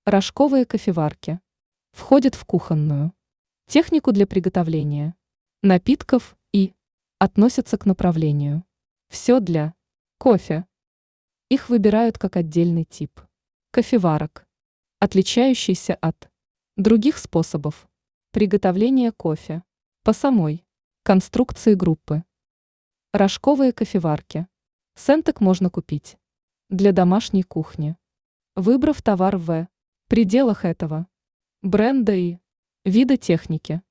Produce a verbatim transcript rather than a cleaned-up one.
Рожковые кофеварки. Входят в кухонную технику для приготовления напитков и относятся к направлению «все для кофе». Их выбирают как отдельный тип кофеварок, отличающийся от других способов приготовления кофе по самой конструкции группы. Рожковые кофеварки. Сентек можно купить для домашней кухни, выбрав товар в пределах этого бренда и вида техники.